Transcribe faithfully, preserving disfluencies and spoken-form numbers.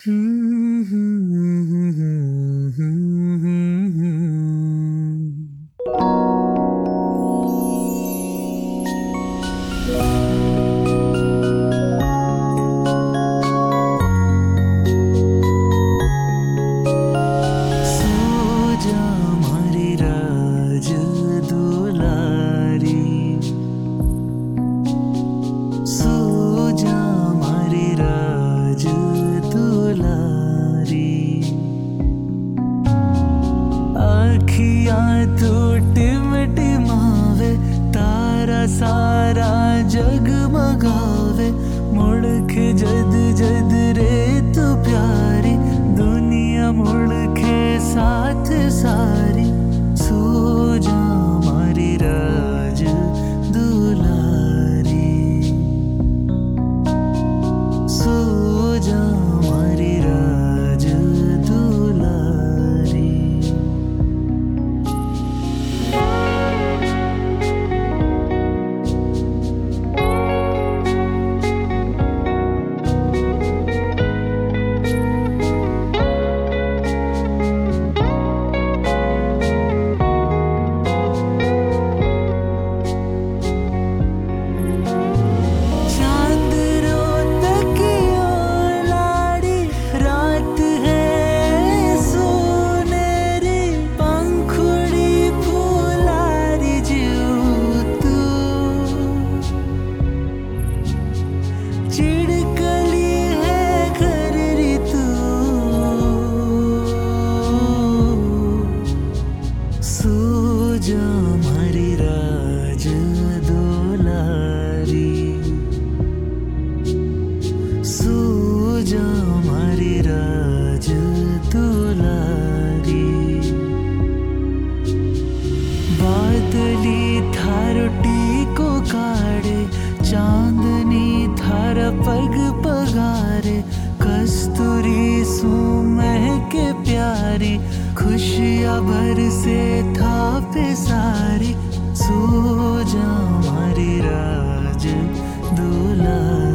हम्म, हम्म, हम्म, हम्म, हम्म। सो जा मारी राज दुलारी, सो जा मारी राज दुलारी। आखियां तो टिम टिमावे, तारा सारा जगमगावे। मुड़ के जद जद रे तू प्यारी, दुनिया मुड़ के साथ सारी। सो जा मारी राज दुलारी, सो जा मारी राज दुलारी। चांद रोत की ओ लाड़ी, रात है सोनेरी। पंखुड़ी फुलारी जिऊ तू, चिड़कली है घर री तू। सो जा मारी राज दुलारी, सो जा मारी राज दुलारी। बादली थारोटी को काढ़े, चांदनी थारा पग पगारे। कस्तूरी सू महके प्यारी, खुशियाँ भर से थापे सारी। सो जा मारी राज दुलारी।